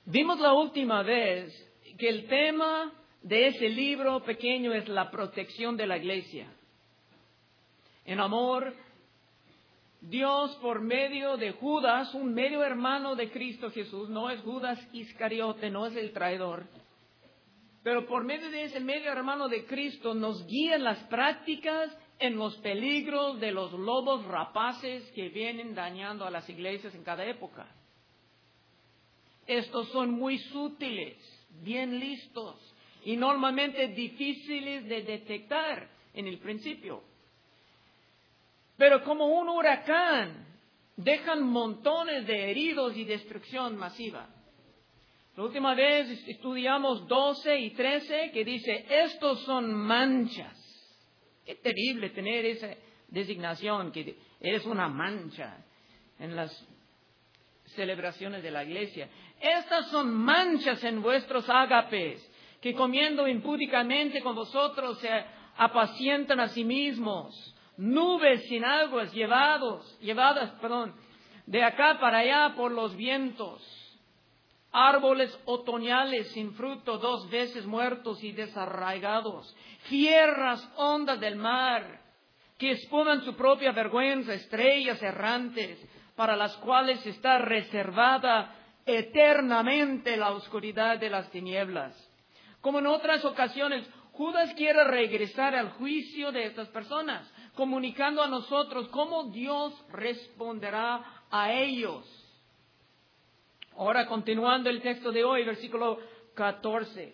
Vimos la última vez que el tema de ese libro pequeño es la protección de la iglesia. En amor, Dios por medio de Judas, un medio hermano de Cristo Jesús, no es Judas Iscariote, no es el traidor, pero por medio de ese medio hermano de Cristo nos guía en las prácticas, en los peligros de los lobos rapaces que vienen dañando a las iglesias en cada época. Estos son muy sutiles, bien listos y normalmente difíciles de detectar en el principio. Pero como un huracán, dejan montones de heridos y destrucción masiva. La última vez estudiamos 12 y 13 que dice, estos son manchas. Qué terrible tener esa designación, que eres una mancha en las celebraciones de la iglesia. Estas son manchas en vuestros ágapes, que comiendo impúdicamente con vosotros se apacientan a sí mismos. Nubes sin aguas llevadas, de acá para allá por los vientos. Árboles otoñales sin fruto, 2 veces muertos y desarraigados. Fieras ondas del mar, que espuman su propia vergüenza, estrellas errantes, para las cuales está reservada eternamente la oscuridad de las tinieblas. Como en otras ocasiones, Judas quiere regresar al juicio de estas personas, comunicando a nosotros cómo Dios responderá a ellos. Ahora, continuando el texto de hoy, versículo 14.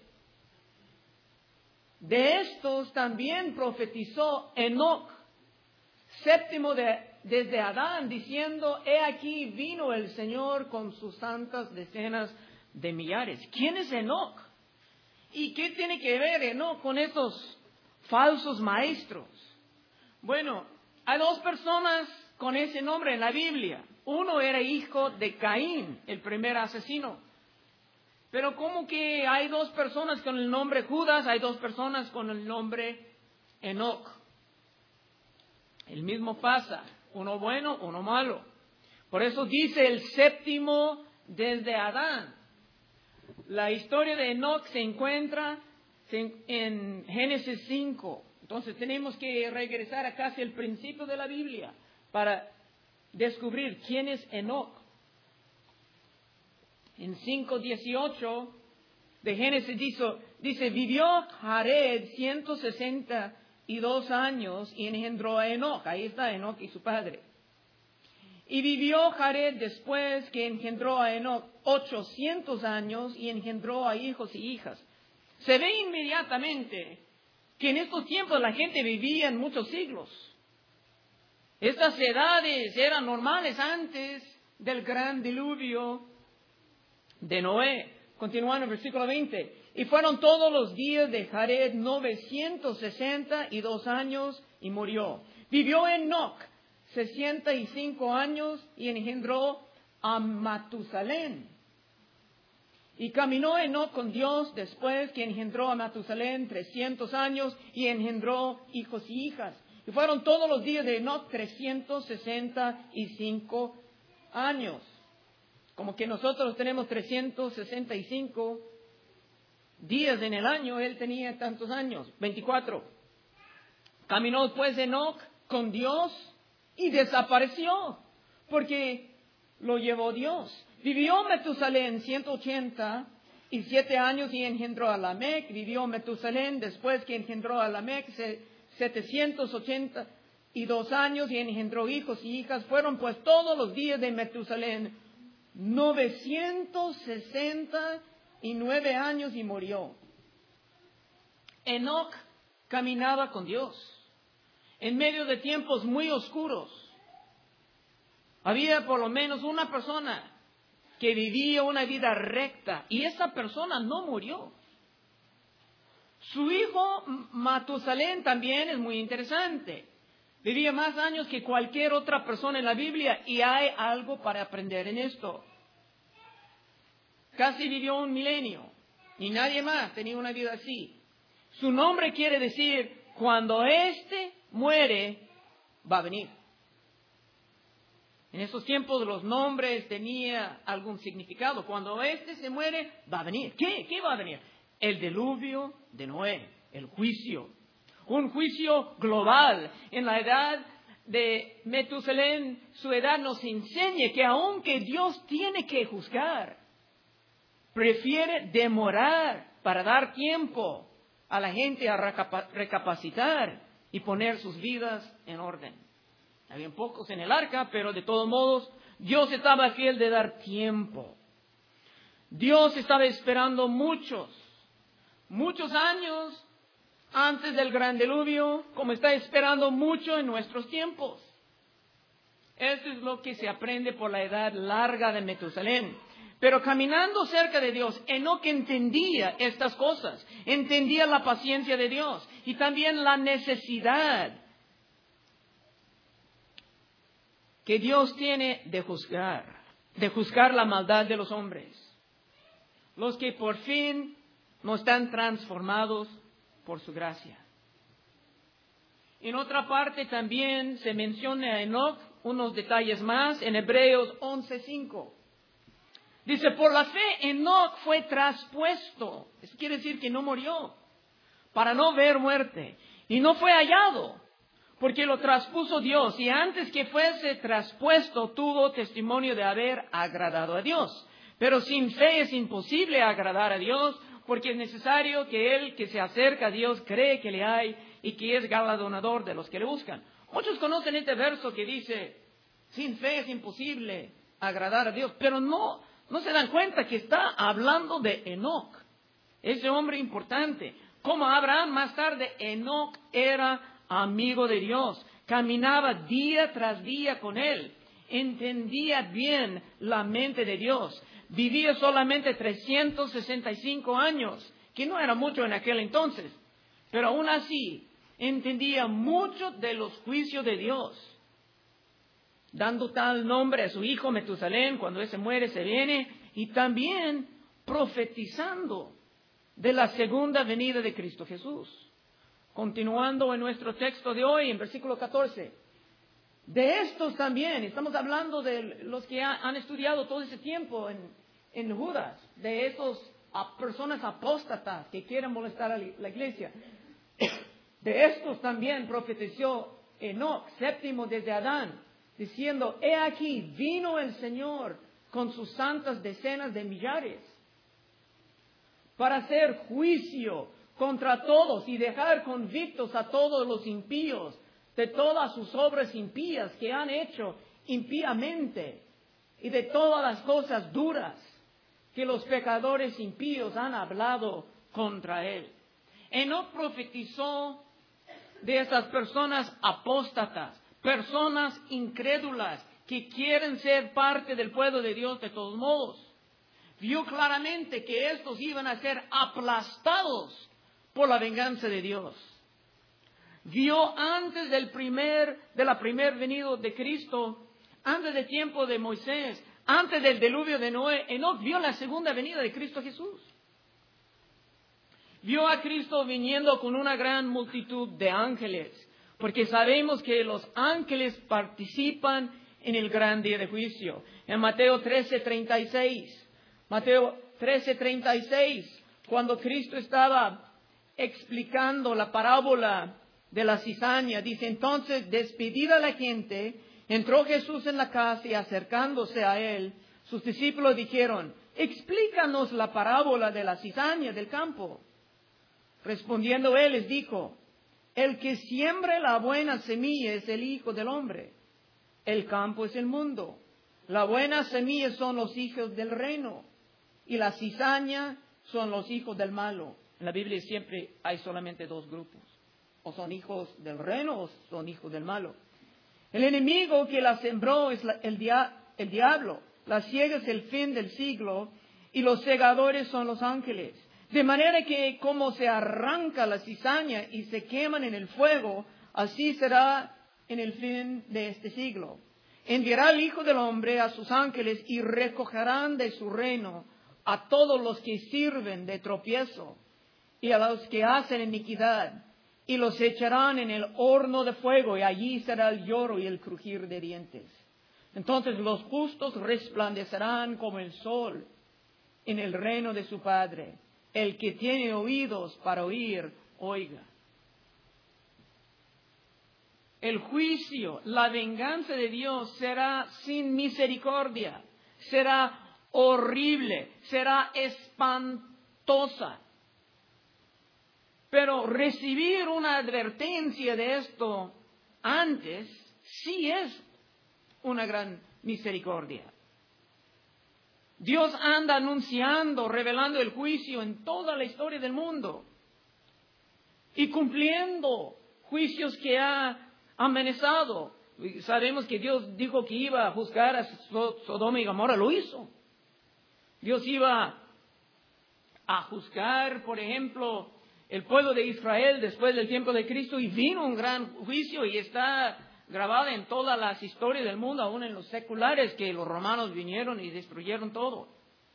De estos también profetizó Enoc, séptimo desde Adán, diciendo, he aquí vino el Señor con sus santas decenas de millares. ¿Quién es Enoc? ¿Y qué tiene que ver Enoc con estos falsos maestros? Bueno, hay 2 personas con ese nombre en la Biblia. Uno era hijo de Caín, el primer asesino. Pero ¿cómo que hay 2 personas con el nombre Judas? Hay 2 personas con el nombre Enoc. El mismo pasa, uno bueno, uno malo. Por eso dice el séptimo desde Adán. La historia de Enoc se encuentra en Génesis 5. Entonces tenemos que regresar a casi el principio de la Biblia para descubrir quién es Enoc. En 5:18 de Génesis dice, vivió Jared 162 años y engendró a Enoc. Ahí está Enoc y su padre. Y vivió Jared después que engendró a Enoc 800 años y engendró a hijos y hijas. Se ve inmediatamente que en estos tiempos la gente vivía en muchos siglos. Estas edades eran normales antes del gran diluvio de Noé. Continuando en el versículo 20. Y fueron todos los días de Jared 962 años y murió. Vivió Enoc 65 años y engendró a Matusalén. Y caminó Enoc con Dios después que engendró a Matusalén 300 años y engendró hijos y hijas. Y fueron todos los días de Enoc 365 años. Como que nosotros tenemos 365 días en el año, él tenía tantos años, 24. Caminó pues Enoc con Dios y desapareció, porque lo llevó Dios. Vivió Metusalén 187 años y engendró a Lamec. Vivió Metusalén después que engendró a Lamec 782 años y engendró hijos y hijas. Fueron pues todos los días de Metusalén 969 años y murió. Enoc caminaba con Dios en medio de tiempos muy oscuros. Había por lo menos una persona que vivía una vida recta y esa persona no murió. Su hijo Matusalén también es muy interesante. Vivía más años que cualquier otra persona en la Biblia y hay algo para aprender en esto. Casi vivió 1 milenio y nadie más tenía una vida así. Su nombre quiere decir, cuando éste muere, va a venir. En esos tiempos los nombres tenían algún significado. Cuando éste se muere, va a venir. ¿Qué va a venir? El diluvio de Noé, el juicio. Un juicio global. En la edad de Metusalén, su edad nos enseña que aunque Dios tiene que juzgar, prefiere demorar para dar tiempo a la gente a recapacitar y poner sus vidas en orden. Habían pocos en el arca, pero de todos modos, Dios estaba fiel de dar tiempo. Dios estaba esperando muchos años antes del gran diluvio, como está esperando mucho en nuestros tiempos. Esto es lo que se aprende por la edad larga de Metusalén. Pero caminando cerca de Dios, Enoc entendía estas cosas, entendía la paciencia de Dios y también la necesidad que Dios tiene de juzgar la maldad de los hombres, los que por fin no están transformados por su gracia. En otra parte también se menciona a Enoc unos detalles más en Hebreos 11:5. Dice, por la fe Enoc fue traspuesto, eso quiere decir que no murió, para no ver muerte, y no fue hallado, porque lo traspuso Dios, y antes que fuese traspuesto tuvo testimonio de haber agradado a Dios. Pero sin fe es imposible agradar a Dios, porque es necesario que el que se acerca a Dios cree que le hay y que es galardonador de los que le buscan. Muchos conocen este verso que dice, sin fe es imposible agradar a Dios, pero no se dan cuenta que está hablando de Enoc, ese hombre importante. Como Abraham, más tarde Enoc era amigo de Dios, caminaba día tras día con él, entendía bien la mente de Dios, vivía solamente 365 años, que no era mucho en aquel entonces, pero aún así entendía mucho de los juicios de Dios, dando tal nombre a su hijo Metusalén, cuando ese muere se viene, y también profetizando de la segunda venida de Cristo Jesús. Continuando en nuestro texto de hoy, en versículo 14. De estos también, estamos hablando de los que han estudiado todo ese tiempo en Judas, de estos personas apóstatas que quieren molestar a la iglesia. De estos también profetizó Enoc, séptimo desde Adán, diciendo, he aquí, vino el Señor con sus santas decenas de millares, para hacer juicio contra todos y dejar convictos a todos los impíos de todas sus obras impías que han hecho impíamente y de todas las cosas duras que los pecadores impíos han hablado contra él. Enoc profetizó de esas personas apóstatas, personas incrédulas que quieren ser parte del pueblo de Dios de todos modos. Vio claramente que estos iban a ser aplastados por la venganza de Dios. Vio antes de la primer venida de Cristo, antes del tiempo de Moisés, antes del diluvio de Noé, Enoc vio la segunda venida de Cristo Jesús. Vio a Cristo viniendo con una gran multitud de ángeles, porque sabemos que los ángeles participan en el gran día de juicio. En Mateo 13:36, cuando Cristo estaba explicando la parábola de la cizaña, dice, entonces, despedida la gente, entró Jesús en la casa y acercándose a él, sus discípulos dijeron, explícanos la parábola de la cizaña del campo. Respondiendo él les dijo, el que siembra la buena semilla es el Hijo del Hombre. El campo es el mundo. La buena semilla son los hijos del reino y la cizaña son los hijos del malo. En la Biblia siempre hay solamente dos grupos. O son hijos del reino o son hijos del malo. El enemigo que la sembró es el diablo. La siega es el fin del siglo y los segadores son los ángeles. De manera que como se arranca la cizaña y se queman en el fuego, así será en el fin de este siglo. Enviará el Hijo del Hombre a sus ángeles y recogerán de su reino a todos los que sirven de tropiezo y a los que hacen iniquidad, y los echarán en el horno de fuego, y allí será el lloro y el crujir de dientes. Entonces los justos resplandecerán como el sol en el reino de su Padre. El que tiene oídos para oír, oiga. El juicio, la venganza de Dios será sin misericordia, será horrible, será espantosa. Pero recibir una advertencia de esto antes sí es una gran misericordia. Dios anda anunciando, revelando el juicio en toda la historia del mundo y cumpliendo juicios que ha amenazado. Sabemos que Dios dijo que iba a juzgar a Sodoma y Gomorra, lo hizo. Dios iba a juzgar, por ejemplo, el pueblo de Israel después del tiempo de Cristo, y vino un gran juicio y está grabada en todas las historias del mundo, aún en los seculares, que los romanos vinieron y destruyeron todo.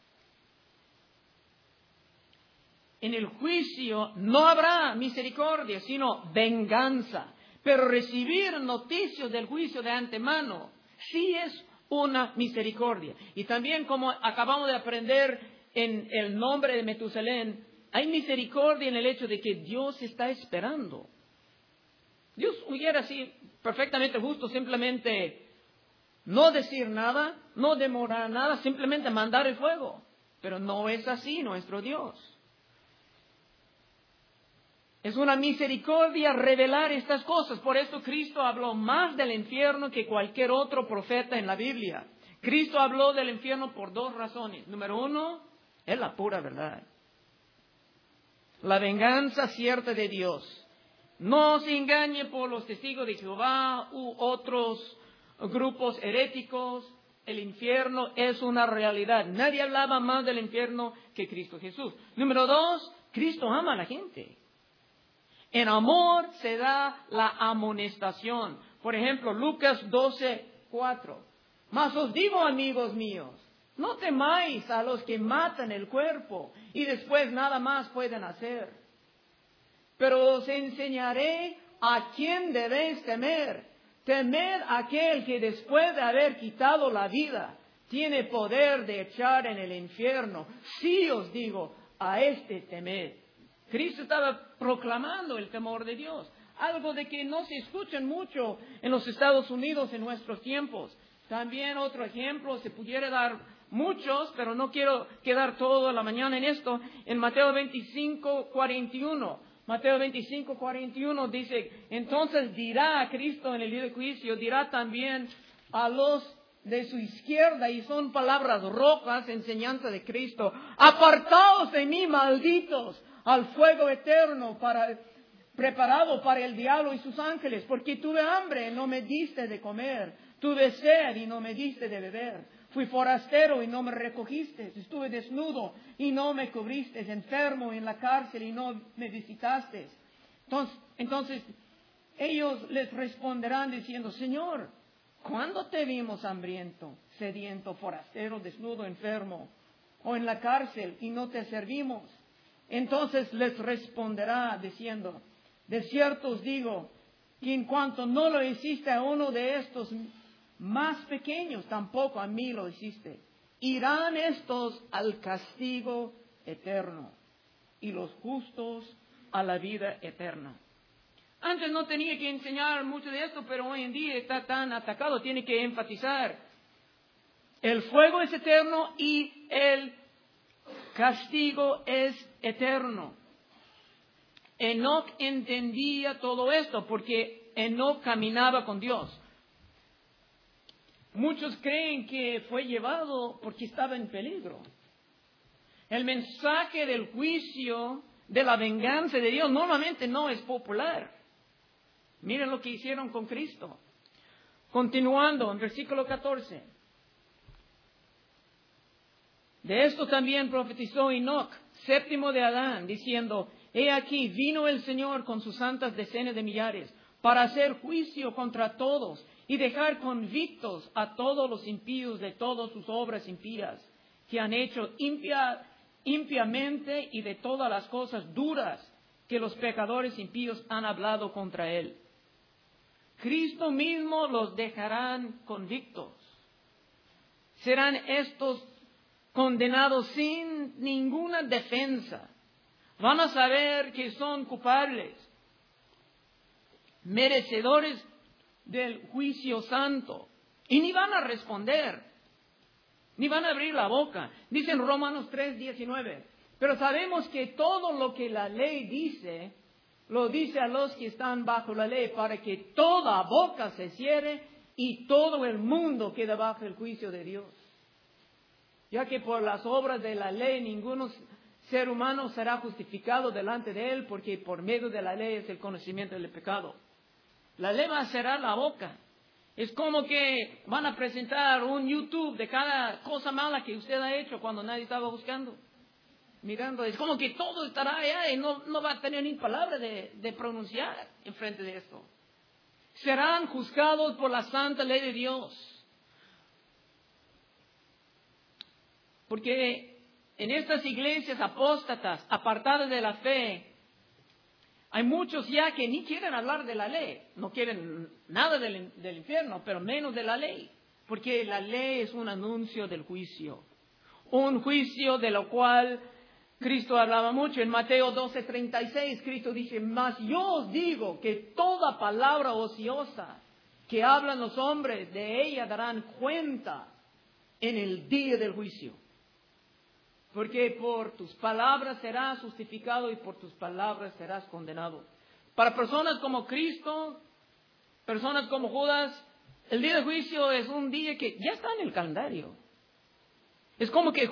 En el juicio no habrá misericordia, sino venganza. Pero recibir noticias del juicio de antemano sí es una misericordia. Y también, como acabamos de aprender en el nombre de Metusalén, hay misericordia en el hecho de que Dios está esperando. Dios hubiera sido perfectamente justo simplemente no decir nada, no demorar nada, simplemente mandar el fuego. Pero no es así nuestro Dios. Es una misericordia revelar estas cosas. Por eso Cristo habló más del infierno que cualquier otro profeta en la Biblia. Cristo habló del infierno por dos razones. Número uno, es la pura verdad. La venganza cierta de Dios. No se engañe por los testigos de Jehová u otros grupos heréticos. El infierno es una realidad. Nadie hablaba más del infierno que Cristo Jesús. Número dos, Cristo ama a la gente. En amor se da la amonestación. Por ejemplo, Lucas 12:4. Mas os digo, amigos míos, no temáis a los que matan el cuerpo y después nada más pueden hacer. Pero os enseñaré a quién debéis temer. Temed a aquel que después de haber quitado la vida tiene poder de echar en el infierno. Sí os digo, a este temed. Cristo estaba proclamando el temor de Dios, algo de que no se escucha mucho en los Estados Unidos en nuestros tiempos. También otro ejemplo, se pudiera dar muchos, pero no quiero quedar toda la mañana en esto. En Mateo 25:41, Mateo 25:41 dice, entonces dirá a Cristo en el día de juicio, dirá también a los de su izquierda, y son palabras rojas, enseñanza de Cristo, apartaos de mí, malditos, al fuego eterno preparado para el diablo y sus ángeles, porque tuve hambre y no me diste de comer, tuve sed y no me diste de beber, fui forastero y no me recogiste, estuve desnudo y no me cubriste, enfermo en la cárcel y no me visitaste. Entonces ellos les responderán diciendo, Señor, ¿cuándo te vimos hambriento, sediento, forastero, desnudo, enfermo o en la cárcel y no te servimos? Entonces les responderá diciendo, de cierto os digo, que en cuanto no lo hiciste a uno de estos más pequeños, tampoco a mí lo hiciste. Irán estos al castigo eterno y los justos a la vida eterna. Antes no tenía que enseñar mucho de esto, pero hoy en día está tan atacado, tiene que enfatizar. El fuego es eterno y el castigo es eterno. Enoc entendía todo esto porque Enoc caminaba con Dios. Muchos creen que fue llevado porque estaba en peligro. El mensaje del juicio, de la venganza de Dios, normalmente no es popular. Miren lo que hicieron con Cristo. Continuando en versículo 14. De esto también profetizó Enoc, séptimo de Adán, diciendo, he aquí, vino el Señor con sus santas decenas de millares, para hacer juicio contra todos y dejar convictos a todos los impíos de todas sus obras impías, que han hecho impiamente y de todas las cosas duras que los pecadores impíos han hablado contra él. Cristo mismo los dejarán convictos. serán estos condenados sin ninguna defensa. Van a saber que son culpables, merecedores del juicio santo. Y ni van a responder, ni van a abrir la boca. Dice en Romanos 3:19. Pero sabemos que todo lo que la ley dice, lo dice a los que están bajo la ley, para que toda boca se cierre y todo el mundo quede bajo el juicio de Dios. Ya que por las obras de la ley ningún ser humano será justificado delante de él, porque por medio de la ley es el conocimiento del pecado. La ley va a cerrar la boca. Es como que van a presentar un YouTube de cada cosa mala que usted ha hecho cuando nadie estaba buscando, mirando. Es como que todo estará allá y no va a tener ni palabra de pronunciar en frente de esto. Serán juzgados por la santa ley de Dios. Porque en estas iglesias apóstatas, apartadas de la fe, hay muchos ya que ni quieren hablar de la ley. No quieren nada del infierno, pero menos de la ley. Porque la ley es un anuncio del juicio. Un juicio de lo cual Cristo hablaba mucho. En Mateo 12:36, Cristo dice: mas yo os digo que toda palabra ociosa que hablan los hombres, de ella darán cuenta en el día del juicio. Porque por tus palabras serás justificado y por tus palabras serás condenado. Para personas como Cristo, personas como Judas, el día del juicio es un día que ya está en el calendario. Es como que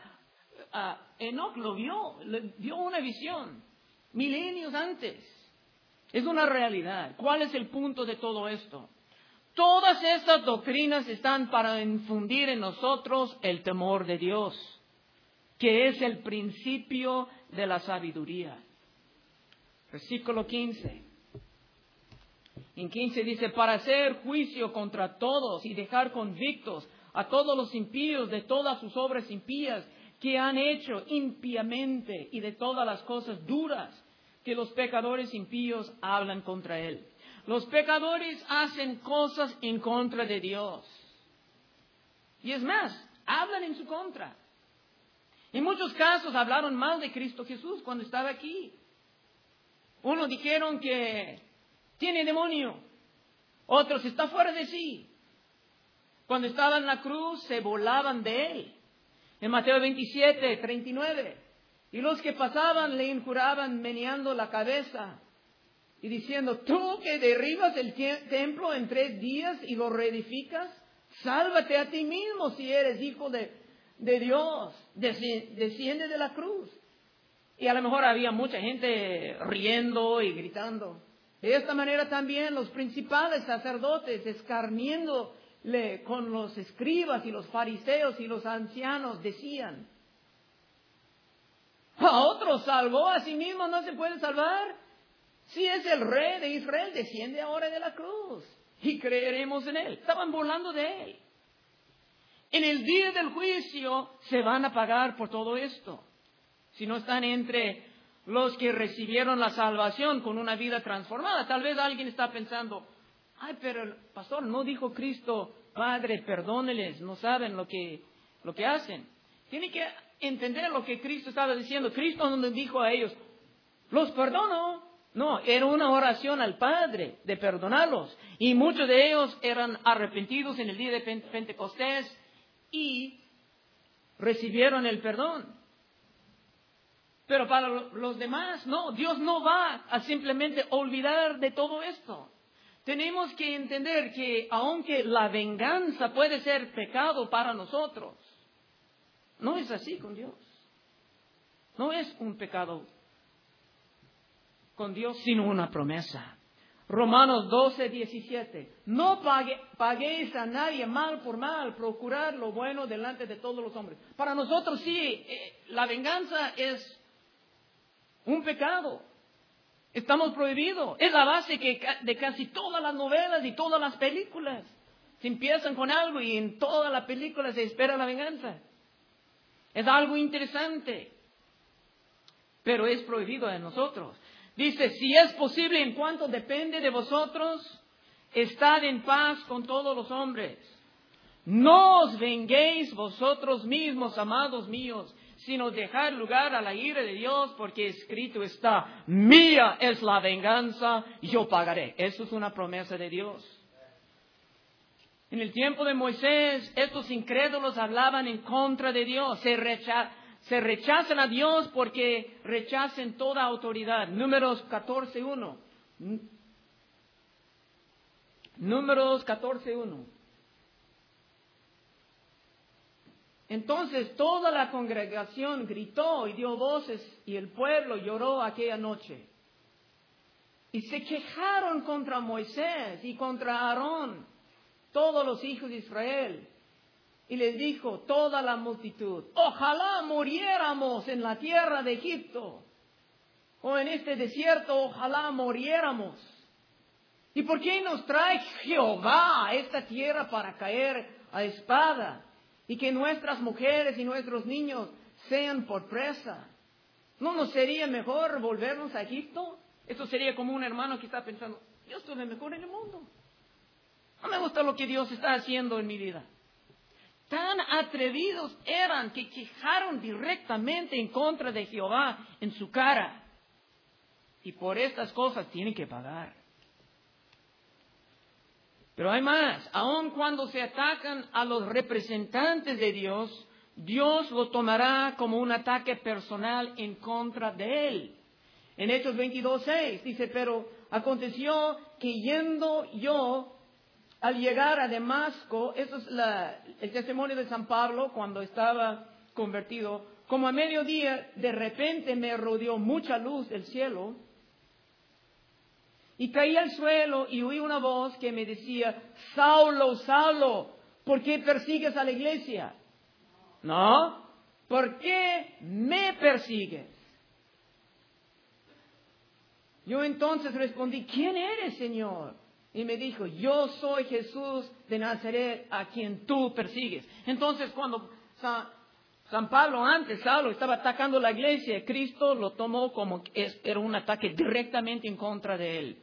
Enoc lo vio, le dio una visión milenios antes. Es una realidad. ¿Cuál es el punto de todo esto? Todas estas doctrinas están para infundir en nosotros el temor de Dios, que es el principio de la sabiduría. Versículo 15. En 15 dice: para hacer juicio contra todos y dejar convictos a todos los impíos de todas sus obras impías que han hecho impíamente, y de todas las cosas duras que los pecadores impíos hablan contra él. Los pecadores hacen cosas en contra de Dios. Y es más, hablan en su contra. En muchos casos hablaron mal de Cristo Jesús cuando estaba aquí. Unos dijeron que tiene demonio. Otros está fuera de sí. Cuando estaba en la cruz se burlaban de él. En Mateo 27:39. Y los que pasaban le injuraban meneando la cabeza y diciendo: tú que derribas el templo en 3 días y lo reedificas, sálvate a ti mismo si eres hijo de Dios, desciende de la cruz. Y a lo mejor había mucha gente riendo y gritando. De esta manera también los principales sacerdotes, escarniéndole con los escribas y los fariseos y los ancianos, decían: a otro salvó, a sí mismo no se puede salvar. Si es el rey de Israel, desciende ahora de la cruz y creeremos en él. Estaban burlando de él. En el día del juicio se van a pagar por todo esto. Si no están entre los que recibieron la salvación con una vida transformada. Tal vez alguien está pensando: ay, pero el pastor, ¿no dijo Cristo, Padre, perdóneles, no saben lo que hacen? Tiene que entender lo que Cristo estaba diciendo. Cristo no dijo a ellos: los perdono. No, era una oración al Padre de perdonarlos. Y muchos de ellos eran arrepentidos en el día de Pentecostés y recibieron el perdón. Pero para los demás, no, Dios no va a simplemente olvidar de todo esto. Tenemos que entender que aunque la venganza puede ser pecado para nosotros, no es así con Dios. No es un pecado con Dios, sino una promesa. Romanos 12:17. No paguéis a nadie mal por mal, procurad lo bueno delante de todos los hombres. Para nosotros sí, la venganza es un pecado. Estamos prohibidos. Es la base de casi todas las novelas y todas las películas. Se empiezan con algo y en toda la película se espera la venganza. Es algo interesante, pero es prohibido de nosotros. Dice: si es posible, en cuanto depende de vosotros, estad en paz con todos los hombres. No os venguéis vosotros mismos, amados míos, sino dejad lugar a la ira de Dios, porque escrito está, mía es la venganza, yo pagaré. Eso es una promesa de Dios. En el tiempo de Moisés, estos incrédulos hablaban en contra de Dios. Se rechazan a Dios porque rechazan toda autoridad. Números 14:1. Números 14:1. Entonces toda la congregación gritó y dio voces y el pueblo lloró aquella noche. Y se quejaron contra Moisés y contra Aarón, todos los hijos de Israel. Y les dijo toda la multitud, ojalá muriéramos en la tierra de Egipto, o en este desierto, ojalá muriéramos. ¿Y por qué nos trae Jehová a esta tierra para caer a espada? Y que nuestras mujeres y nuestros niños sean por presa. ¿No nos sería mejor volvernos a Egipto? Esto sería como un hermano que está pensando, yo estoy mejor en el mundo. No me gusta lo que Dios está haciendo en mi vida. Tan atrevidos eran que quejaron directamente en contra de Jehová en su cara. Y por estas cosas tienen que pagar. Pero hay más. Aun cuando se atacan a los representantes de Dios, Dios lo tomará como un ataque personal en contra de él. En Hechos 22:6 dice, pero aconteció que yendo yo al llegar a Damasco, eso es el testimonio de San Pablo cuando estaba convertido, como a mediodía de repente me rodeó mucha luz del cielo y caí al suelo y oí una voz que me decía, Saulo, Saulo, ¿por qué persigues a la iglesia? No, ¿por qué me persigues? Yo entonces respondí, ¿quién eres, Señor? Y me dijo, yo soy Jesús de Nazaret a quien tú persigues. Entonces cuando San Pablo antes, Saulo, estaba atacando la iglesia, Cristo lo tomó como que era un ataque directamente en contra de él.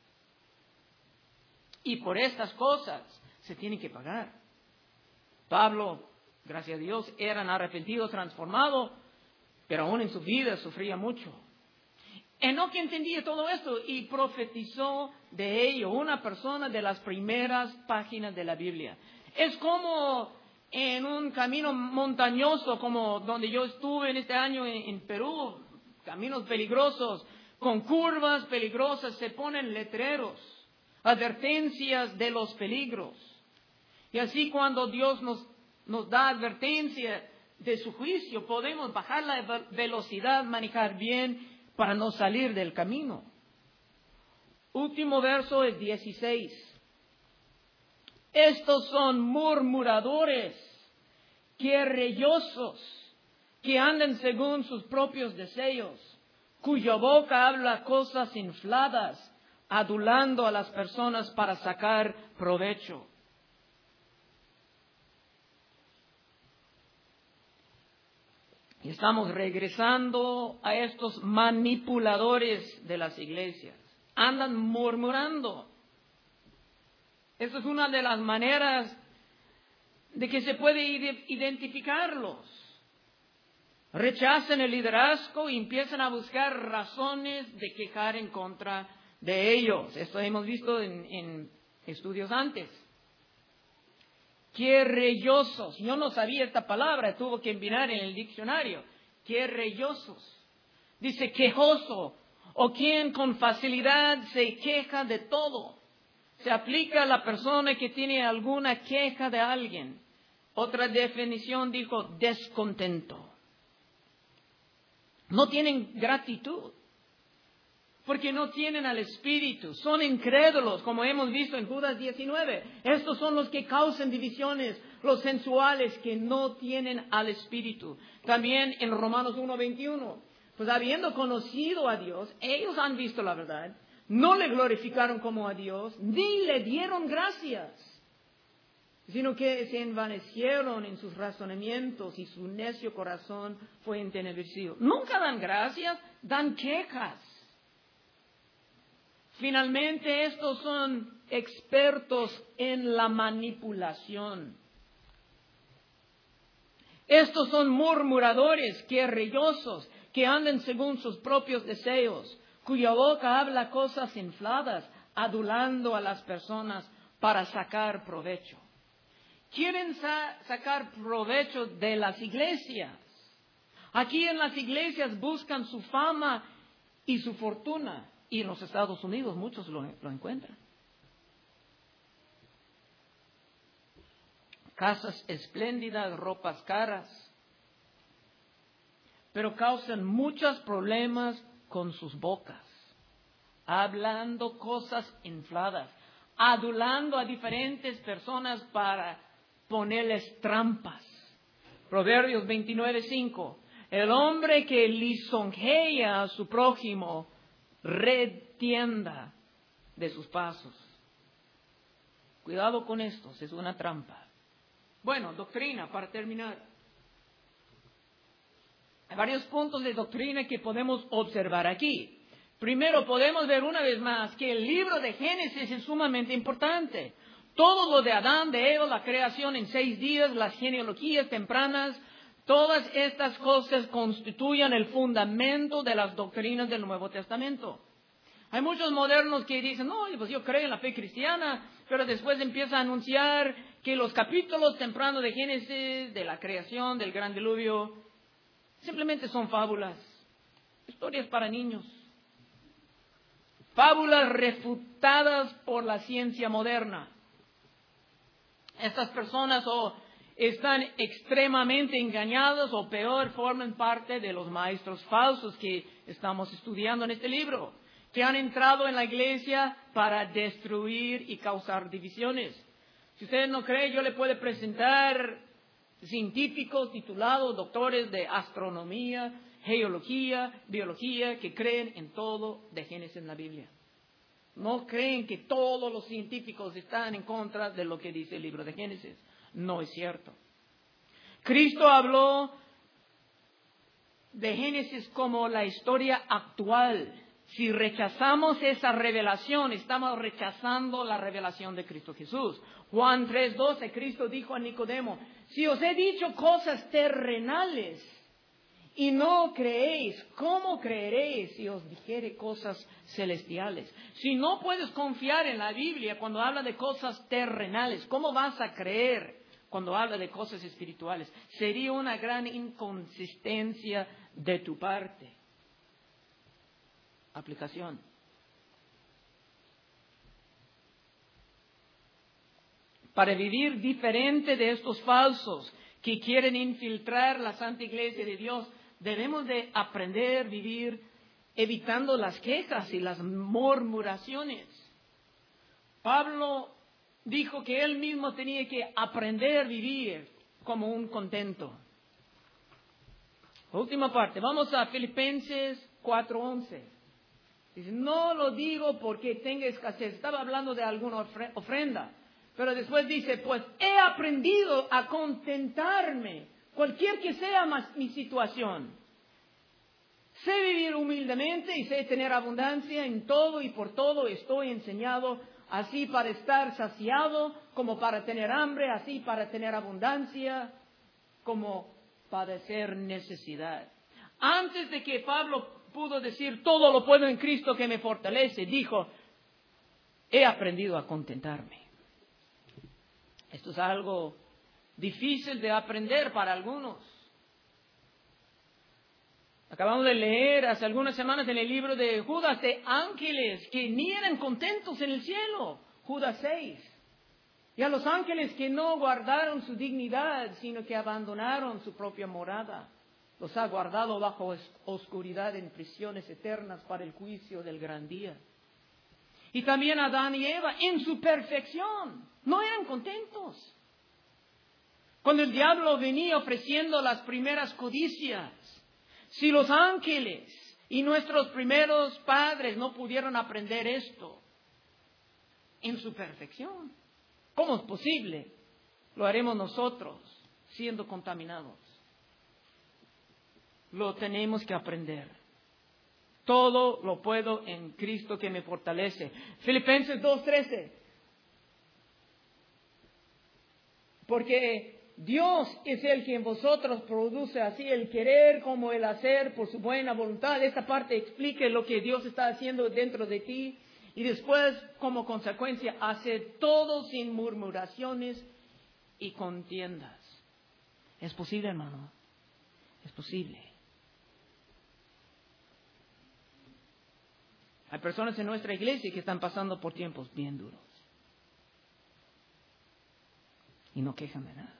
Y por estas cosas se tiene que pagar. Pablo, gracias a Dios, eran arrepentidos, transformados, pero aún en su vida sufría mucho. Enoc entendía todo esto y profetizó de ello, una persona de las primeras páginas de la Biblia. Es como en un camino montañoso, como donde yo estuve en este año en Perú, caminos peligrosos, con curvas peligrosas, se ponen letreros, advertencias de los peligros. Y así cuando Dios nos da advertencia de su juicio, podemos bajar la velocidad, manejar bien, para no salir del camino. Último verso es 16. Estos son murmuradores, querellosos, que andan según sus propios deseos, cuya boca habla cosas infladas, adulando a las personas para sacar provecho. Y estamos regresando a estos manipuladores de las iglesias. Andan murmurando. Esa es una de las maneras de que se puede identificarlos. Rechazan el liderazgo y empiezan a buscar razones de quejar en contra de ellos. Esto hemos visto en estudios antes. Querellosos. Yo no sabía esta palabra, tuve que mirar en el diccionario. Querellosos. Dice quejoso, o quien con facilidad se queja de todo. Se aplica a la persona que tiene alguna queja de alguien. Otra definición dijo descontento. No tienen gratitud, porque no tienen al Espíritu, son incrédulos, como hemos visto en Judas 19. Estos son los que causan divisiones, los sensuales que no tienen al Espíritu. También en Romanos 1:21, pues habiendo conocido a Dios, ellos han visto la verdad, no le glorificaron como a Dios, ni le dieron gracias, sino que se envanecieron en sus razonamientos y su necio corazón fue entenebrecido. Nunca dan gracias, dan quejas. Finalmente, estos son expertos en la manipulación. Estos son murmuradores, querellosos, que andan según sus propios deseos, cuya boca habla cosas infladas, adulando a las personas para sacar provecho. Quieren sacar provecho de las iglesias. Aquí en las iglesias buscan su fama y su fortuna. Y en los Estados Unidos muchos lo encuentran. Casas espléndidas, ropas caras. Pero causan muchos problemas con sus bocas. Hablando cosas infladas. Adulando a diferentes personas para ponerles trampas. Proverbios 29:5. El hombre que lisonjea a su prójimo retienda de sus pasos. Cuidado con esto, es una trampa. Bueno, doctrina, para terminar. Hay varios puntos de doctrina que podemos observar aquí. Primero, podemos ver una vez más que el libro de Génesis es sumamente importante. Todo lo de Adán, de Eva, la creación en 6 días, las genealogías tempranas, todas estas cosas constituyen el fundamento de las doctrinas del Nuevo Testamento. Hay muchos modernos que dicen, no, pues yo creo en la fe cristiana, pero después empieza a anunciar que los capítulos tempranos de Génesis, de la creación, del gran diluvio, simplemente son fábulas, historias para niños. Fábulas refutadas por la ciencia moderna. Estas personas o están extremadamente engañadas o peor, forman parte de los maestros falsos que estamos estudiando en este libro, que han entrado en la iglesia para destruir y causar divisiones. Si usted no cree, yo le puedo presentar científicos titulados doctores de astronomía, geología, biología, que creen en todo de Génesis en la Biblia. No creen que todos los científicos están en contra de lo que dice el libro de Génesis. No es cierto. Cristo habló de Génesis como la historia actual. Si rechazamos esa revelación, estamos rechazando la revelación de Cristo Jesús. Juan 3:12, Cristo dijo a Nicodemo, si os he dicho cosas terrenales y no creéis, ¿cómo creeréis si os dijere cosas celestiales? Si no puedes confiar en la Biblia cuando habla de cosas terrenales, ¿cómo vas a creer cuando habla de cosas espirituales? Sería una gran inconsistencia de tu parte. Aplicación. Para vivir diferente de estos falsos que quieren infiltrar la Santa Iglesia de Dios, debemos de aprender a vivir evitando las quejas y las murmuraciones. Pablo dijo que él mismo tenía que aprender a vivir como un contento. Última parte, vamos a Filipenses 4:11. Dice, no lo digo porque tenga escasez. Estaba hablando de alguna ofrenda. Pero después dice, pues he aprendido a contentarme, cualquier que sea mi situación. Sé vivir humildemente y sé tener abundancia en todo y por todo estoy enseñado, así para estar saciado, como para tener hambre, así para tener abundancia, como padecer necesidad. Antes de que Pablo pudo decir, todo lo puedo en Cristo que me fortalece, dijo, he aprendido a contentarme. Esto es algo difícil de aprender para algunos. Acabamos de leer hace algunas semanas en el libro de Judas de ángeles que ni eran contentos en el cielo. Judas 6. Y a los ángeles que no guardaron su dignidad, sino que abandonaron su propia morada. Los ha guardado bajo oscuridad en prisiones eternas para el juicio del gran día. Y también Adán y Eva en su perfección no eran contentos. Cuando el diablo venía ofreciendo las primeras codicias, si los ángeles y nuestros primeros padres no pudieron aprender esto en su perfección, ¿cómo es posible? Lo haremos nosotros siendo contaminados. Lo tenemos que aprender. Todo lo puedo en Cristo que me fortalece. Filipenses 2:13. Porque Dios es el que en vosotros produce así el querer como el hacer por su buena voluntad. Esta parte explica lo que Dios está haciendo dentro de ti. Y después, como consecuencia, hace todo sin murmuraciones y contiendas. Es posible, hermano. Es posible. Hay personas en nuestra iglesia que están pasando por tiempos bien duros. Y no quejan de nada.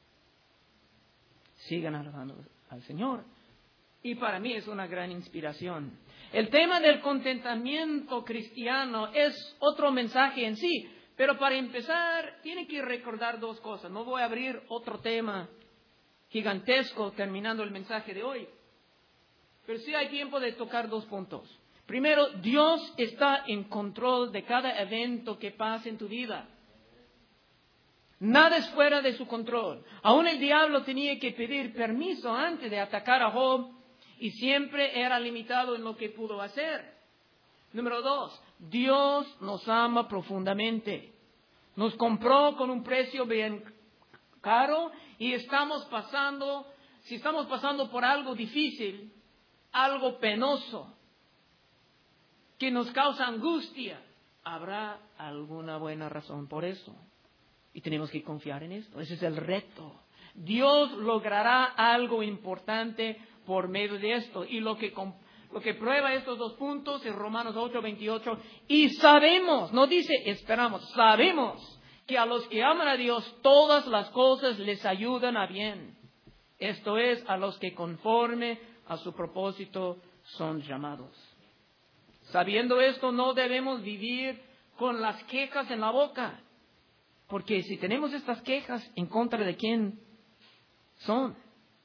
Sigan alabando al Señor. Y para mí es una gran inspiración. El tema del contentamiento cristiano es otro mensaje en sí. Pero para empezar, tiene que recordar dos cosas. No voy a abrir otro tema gigantesco terminando el mensaje de hoy. Pero sí hay tiempo de tocar dos puntos. Primero, Dios está en control de cada evento que pasa en tu vida. Nada es fuera de su control. Aún el diablo tenía que pedir permiso antes de atacar a Job y siempre era limitado en lo que pudo hacer. Número 2, Dios nos ama profundamente. Nos compró con un precio bien caro y si estamos pasando por algo difícil, algo penoso, que nos causa angustia, habrá alguna buena razón por eso. Y tenemos que confiar en esto. Ese es el reto. Dios logrará algo importante por medio de esto. Y lo que prueba estos dos puntos es Romanos 8:28. Y sabemos, no dice esperamos, sabemos que a los que aman a Dios todas las cosas les ayudan a bien. Esto es, a los que conforme a su propósito son llamados. Sabiendo esto, no debemos vivir con las quejas en la boca. Porque si tenemos estas quejas, ¿en contra de quién son?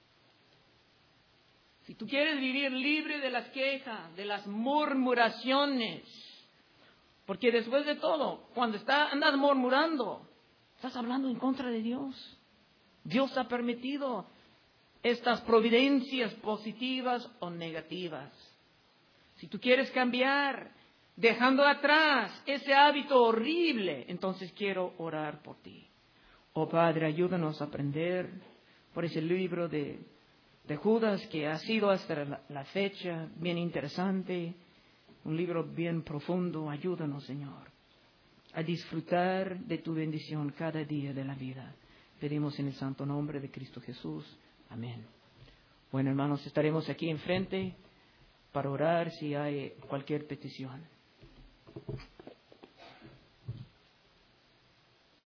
Si tú quieres vivir libre de las quejas, de las murmuraciones, porque después de todo, cuando andas murmurando, estás hablando en contra de Dios. Dios ha permitido estas providencias positivas o negativas. Si tú quieres cambiar, dejando atrás ese hábito horrible, entonces quiero orar por ti. Oh Padre, ayúdanos a aprender por ese libro de Judas que ha sido hasta la fecha bien interesante, un libro bien profundo. Ayúdanos, Señor, a disfrutar de tu bendición cada día de la vida. Pedimos en el santo nombre de Cristo Jesús. Amén. Bueno, hermanos, estaremos aquí enfrente para orar si hay cualquier petición.